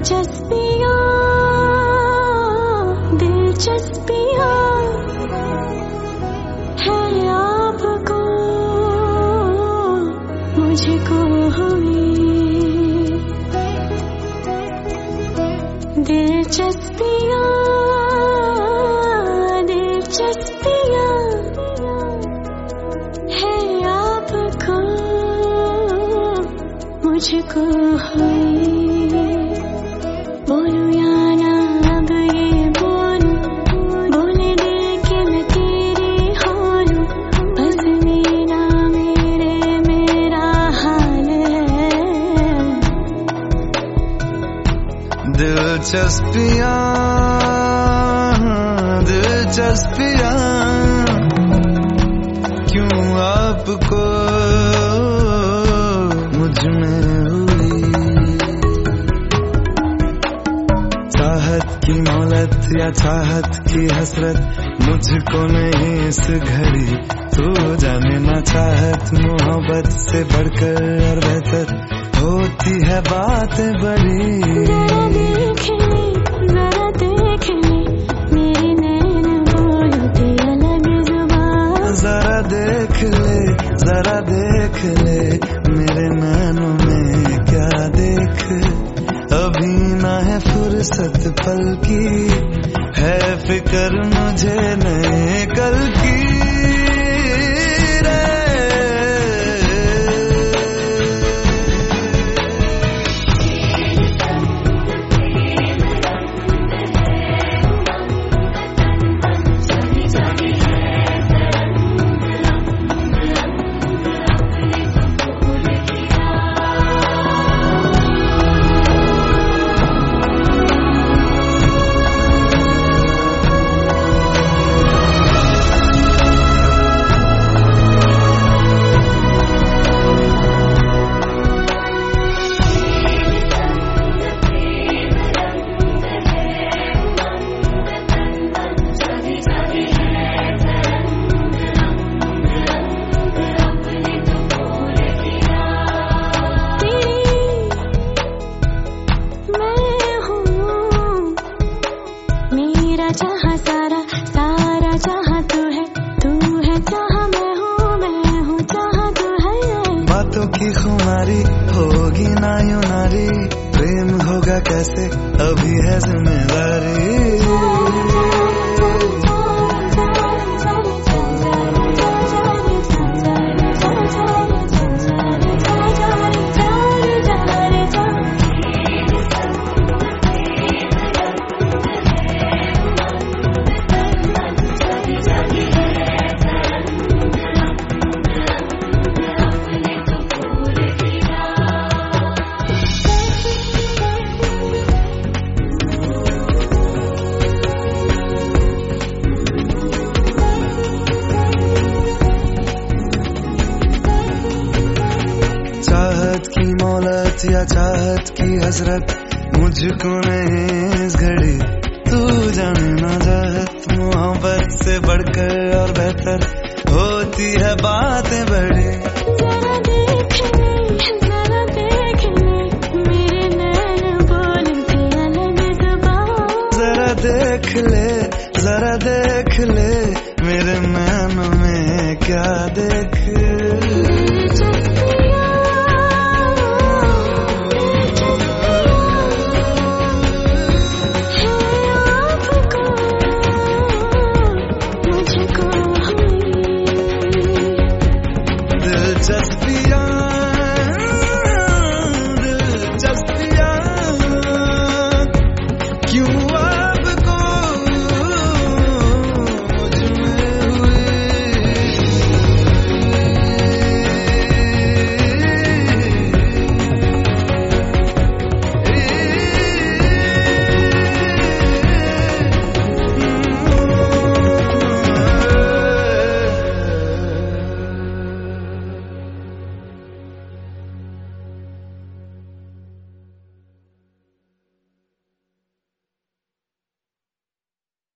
दिलचस्पियाँ दिलचस्पियाँ है आपको मुझको हुई दिलचस्पियाँ दिलचस्पियाँ है आपको मुझको हुई बोलूं या ना अब ये बोलूं बोले दिल के मैं तेरी हो लूं बस मेरा मेरा हाल है दिलचस्पियाँ दिलचस्पियाँ क्यों आपको मुझ में हुई चाहत की मौलत या चाहत की हसरत मुझको नहीं इस घड़ी तू जाने ना चाहत मोहब्बत से बढ़कर और बेहतर होती है बात बड़ी जरा देख ले मेरे नैन बोलते अलग जुबान जरा देख ले मेरे नैनों में क्या देख अभी ना है फुर्सत पल की है फिक्र मुझे नए कल की जहाँ सारा सारा जहाँ तू है जहाँ मैं हूँ जहाँ तू है बातों की खुमारी होगी ना यूं नारी प्रेम होगा कैसे अभी है जिम्मेदारी चाहत की मौलत या चाहत की हसरत मुझको नहीं इस घड़ी तू जाने ना चाहत मोहब्बत से बढ़कर और बेहतर होती है बातें बड़ी जरा देख ले मेरे नैन बोलते अलग जुबान जरा देख ले मेरे नैनों में क्या देख दिलचस्पियाँ